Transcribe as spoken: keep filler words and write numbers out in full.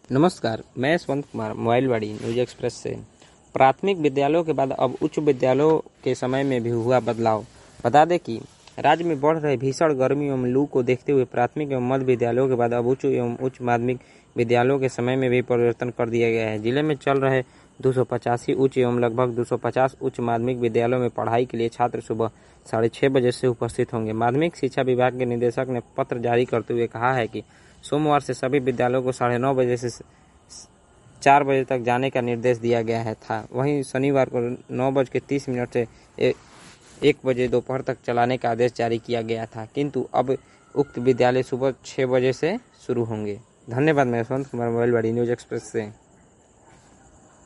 नमस्कार, मैं यशवंत कुमार मोबाइलवाड़ी न्यूज एक्सप्रेस से। प्राथमिक विद्यालयों के बाद अब उच्च विद्यालयों के समय में भी हुआ बदलाव। बता दें कि राज्य में बढ़ रहे भीषण गर्मी एवं लू को देखते हुए प्राथमिक एवं मध्य विद्यालयों के बाद अब उच्च एवं उच्च माध्यमिक विद्यालयों के समय में भी परिवर्तन कर दिया गया है। जिले में चल रहे दो सौ पचासी उच्च एवं लगभग दो सौ पचास उच्च माध्यमिक विद्यालयों में पढ़ाई के लिए छात्र सुबह साढ़े छः बजे से उपस्थित होंगे। माध्यमिक शिक्षा विभाग के निदेशक ने पत्र जारी करते हुए कहा है कि सोमवार से सभी विद्यालयों को साढ़े नौ बजे से चार बजे तक जाने का निर्देश दिया गया है था। वहीं शनिवार को नौ बज के तीस मिनट से एक बजे दोपहर तक चलाने का आदेश जारी किया गया था, किंतु अब उक्त विद्यालय सुबह छः बजे से शुरू होंगे। धन्यवाद। मैं यशवंत कुमार मोबाइलवाड़ी न्यूज एक्सप्रेस से।